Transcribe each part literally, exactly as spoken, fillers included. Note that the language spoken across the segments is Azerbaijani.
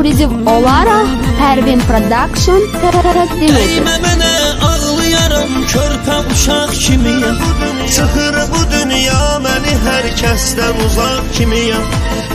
ekskluziv olaraq Pərvin Production təqdim edir. Dəymə mənə ağlayaram, körpə uşaq kimiyəm. Sıxır bu dünya məni hər kəsdən uzaq kimiyəm.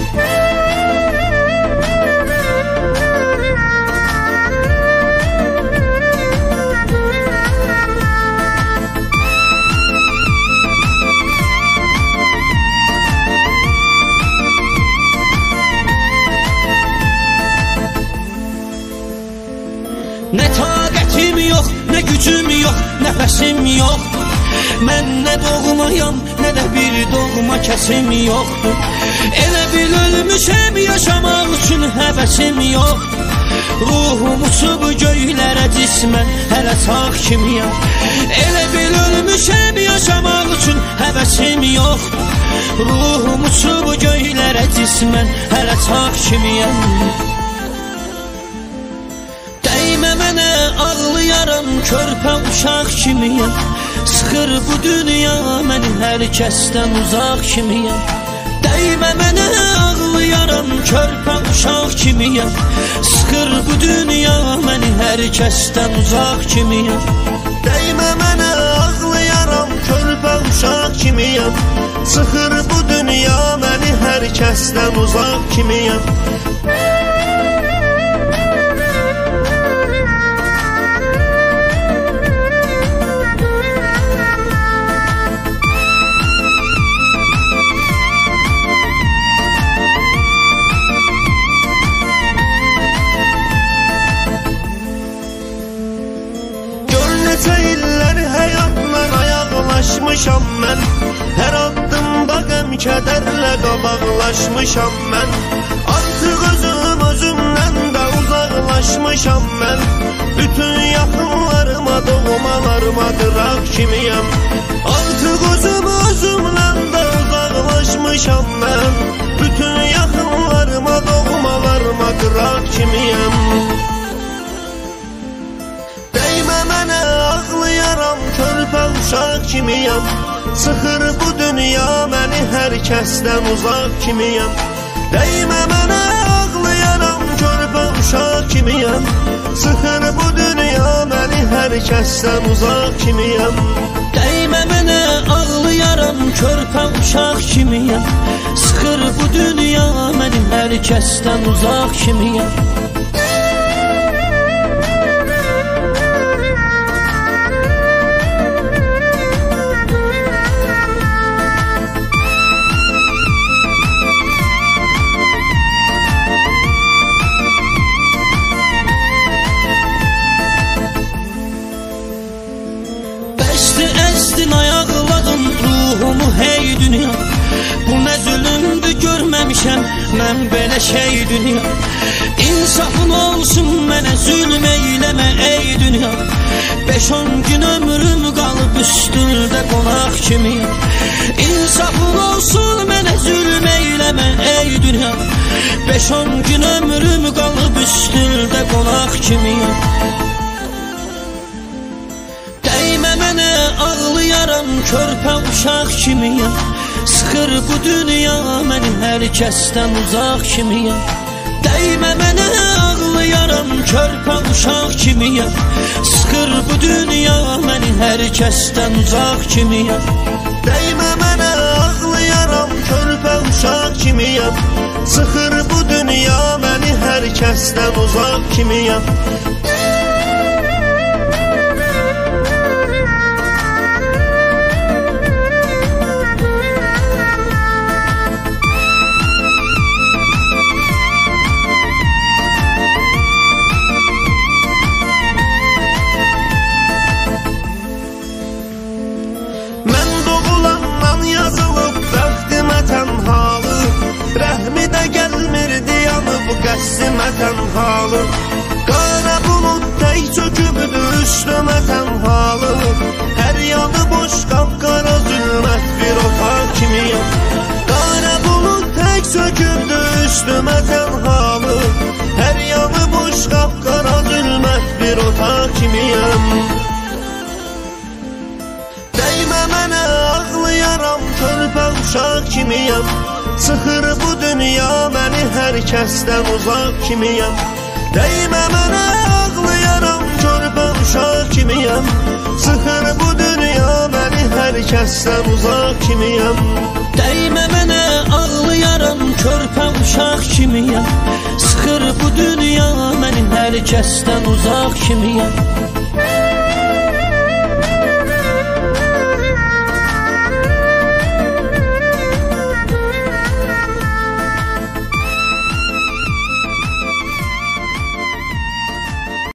Nə taqətim yox, nə gücüm yox, nəfəsim yoxdur. Mən nə doğmayam, nə də bir doğma kəsim yoxdur. Elə bil ölmüşəm, yaşamaq üçün həvəsim yoxdur. Ruhum uçub göylərə cismən, hələ sağ kimiyəm. Elə bil ölmüşəm, yaşamaq üçün həvəsim yoxdur. Ruhum uçub göylərə cismən, hələ sağ kimiyəm. Dəymə mənə ağlayaram, körpə uşaq kimiyəm. Sıxır bu dünya məni hər kəsdən uzaq kimiyəm. Dəymə mənə ağlayaram, körpə uşaq kimiyəm. Sıxır bu dünya məni hər kəsdən uzaq kimiyəm. Dəymə mənə ağlayaram, körpə uşaq kimiyəm. Sıxır bu dünya məni hər kəsdən uzaq kimiyəm. Seyirlər həyatlar ayaqlaşmışam mən. Hər addımda qəm kədərlə qabaqlaşmışam mən. Artıq özüm özümdən də uzaqlaşmışam mən. Bütün yaxınlarıma, doğmalarıma qıraq kimiyəm. Artıq özüm özümdən də uzaqlaşmışam mən. Bütün yaxınlarıma, doğmalarıma qıraq kimiyəm. Dəymə mənə ağlayaram, körpə uşaq kimiyəm. Sıxır bu dünya məni hər kəsdən uzaq kimiyəm. Dəymə mənə ağlayaram, körpə uşaq kimiyəm. Sıxır bu dünya məni hər kəsdən uzaq kimiyəm. Dəymə mənə ağlayaram, körpə uşaq kimiyəm. Sıxır bu dünya məni hər kəsdən uzaq kimiyəm. Əzdin ayaqladın ruhumu hey dünya. Bu nə zülümdür görməmişəm mən belə şey dünya. İnsafın olsun mənə zülm eyləmə ey dünya. Beş on gün ömrüm qalıb üstündə qonaq kimi. İnsafın olsun mənə zülm eyləmə ey dünya. Beş on gün ömrüm qalıb üstündə qonaq kimi. Dəymə mənə ağlayaram, körpə uşaq kimiyəm. Sıxır bu dünya məni hər kəsdən uzaq kimiyəm. Dəymə mənə ağlayaram, körpə uşaq kimiyəm. Sıxır bu dünya məni hər kəsdən uzaq kimiyəm. Dəymə mənə ağlayaram, körpə uşaq kimiyəm. Sıxır bu dünya məni hər kəsdən uzaq kimiyəm. Qəssimə tənhalı, qara bulud tək çökübdü üstümə tənhalı. Hər yanı boş qapqara zülmət bir otaq kimiyəm. Qara bulud tək çökübdü üstümə tənhalı. Hər yanı boş qapqara zülmət bir otaq kimiyəm. Dəymə mənə ağlayaram, körpə uşaq kimiyəm. Sıxır bu dünya məni, hər kəsdən uzaq kimiyəm. Dəymə mənə, ağlayaram, körpə uşaq kimiyəm. Sıxır bu dünya məni, hər kəsdən uzaq kimiyəm. Dəymə mənə, ağlayaram, körpə uşaq kimiyəm. Sıxır bu dünya məni, hər kəsdən uzaq kimiyəm.